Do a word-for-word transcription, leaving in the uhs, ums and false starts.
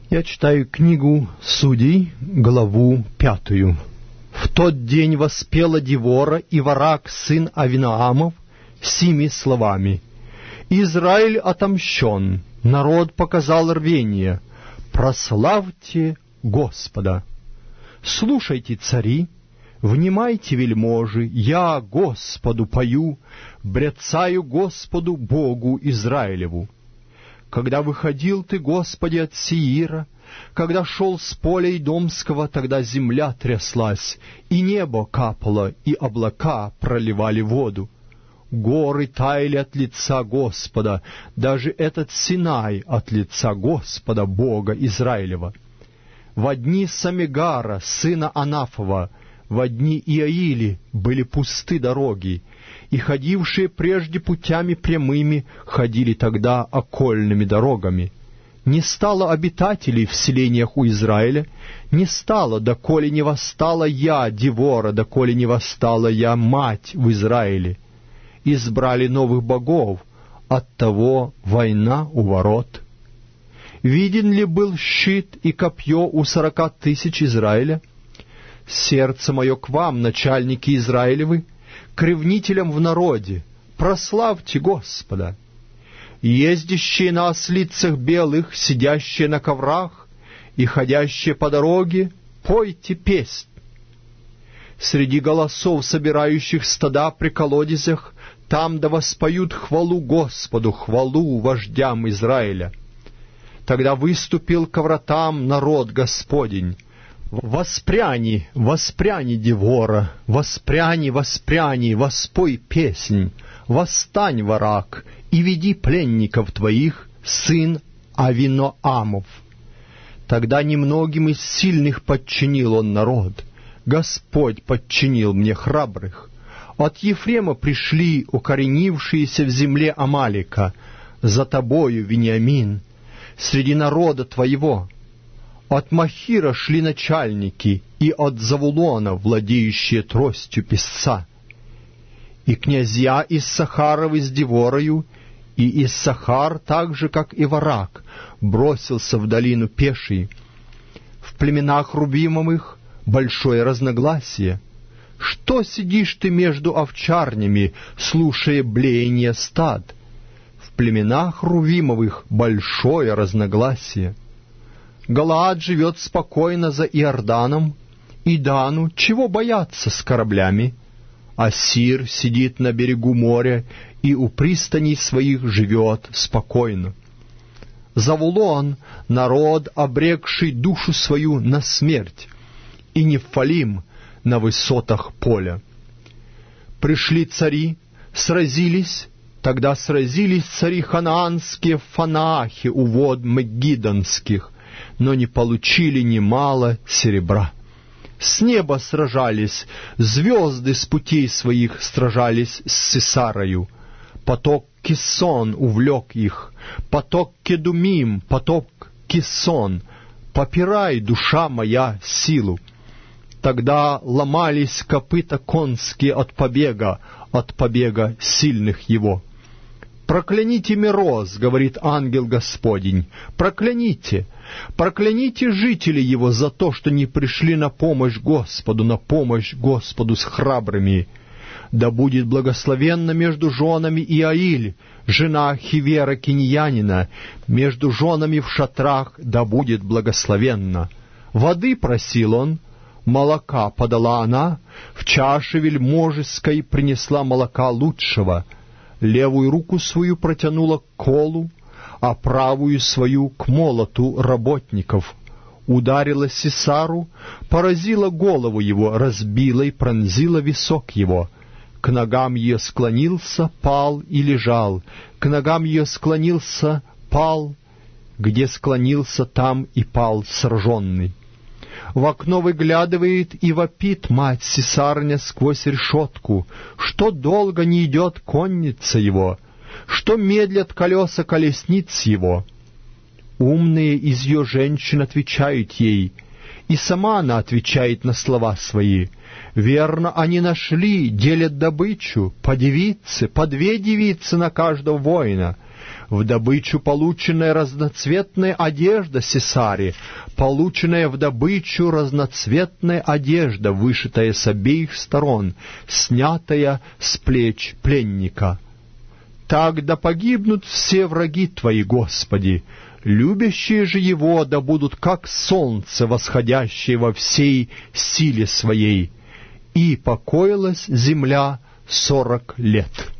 Я читаю книгу Судей, главу пятую. В тот день воспела Девора и Варак, сын Авиноамов, сими словами: «Израиль отомщен, народ показал рвение, прославьте Господа! Слушайте, цари, внимайте, вельможи, я Господу пою, бряцаю Господу Богу Израилеву. Когда выходил ты, Господи, от Сеира, когда шел с поля Идомского, тогда земля тряслась, и небо капало, и облака проливали воду. Горы таяли от лица Господа, даже этот Синай от лица Господа, Бога Израилева. Во дни Самигара, сына Анафова, во дни Иаили были пусты дороги, и ходившие прежде путями прямыми ходили тогда окольными дорогами. Не стало обитателей в селениях у Израиля, не стало, доколе не восстала я, Девора, доколе не восстала я, мать в Израиле. Избрали новых богов, оттого война у ворот. Виден ли был щит и копье у сорока тысяч Израиля? Сердце мое к вам, начальники Израилевы, к ревнителям в народе, прославьте Господа. Ездящие на ослицах белых, сидящие на коврах и ходящие по дороге, пойте песнь. Среди голосов, собирающих стада при колодезях, там да воспоют хвалу Господу, хвалу вождям Израиля. Тогда выступил ко вратам народ Господень. Воспряни, воспряни, Девора, воспряни, воспряни, воспой песнь, восстань, Варак, и веди пленников твоих, сын Авиноамов. Тогда немногим из сильных подчинил он народ, Господь подчинил мне храбрых. От Ефрема пришли укоренившиеся в земле Амалика, за тобою, Вениамин, среди народа твоего. От Махира шли начальники, и от Завулона, владеющие тростью песца. И князья из Сахаровы с Деворою, и Иссахар, так же, как и Варак, бросился в долину пеший. В племенах Рубимовых большое разногласие. Что сидишь ты между овчарнями, слушая блеяние стад? В племенах Рувимовых большое разногласие. Галаад живет спокойно за Иорданом, и Дану чего бояться с кораблями? Ассир сидит на берегу моря и у пристаней своих живет спокойно. Завулон — народ, обрекший душу свою на смерть, и Нефалим — на высотах поля. Пришли цари, сразились, тогда сразились цари ханаанские в Фанаахе у вод Мегидонских, но не получили немало серебра. С неба сражались, звезды с путей своих сражались с Сисарою. Поток Кисон увлек их, поток Кедумим, поток Кисон. Попирай, душа моя, силу. Тогда ломались копыта конские от побега, от побега сильных его. «Прокляните Мироз, — говорит ангел Господень, — прокляните, прокляните жителей его за то, что не пришли на помощь Господу, на помощь Господу с храбрыми. Да будет благословенна между женами Иаиль, жена Хивера Киньянина, между женами в шатрах да будет благословенна. Воды просил он, молока подала она, в чаше вельможеской принесла молока лучшего. Левую руку свою протянула к колу, а правую свою к молоту работников. Ударила Сисару, поразила голову его, разбила и пронзила висок его. К ногам ее склонился, пал и лежал, к ногам ее склонился, пал, где склонился, там и пал сраженный. В окно выглядывает и вопит мать Сисарня сквозь решетку, что долго не идет конница его, что медлят колеса колесниц его. Умные из ее женщин отвечают ей, и сама она отвечает на слова свои. Верно, они нашли, делят добычу, по девице, по две девицы на каждого воина. В добычу полученная разноцветная одежда Сесаре, полученная в добычу разноцветная одежда, вышитая с обеих сторон, снятая с плеч пленника. Так да погибнут все враги Твои, Господи, любящие же Его да будут как солнце, восходящее во всей силе Своей. И покоилась земля сорок лет.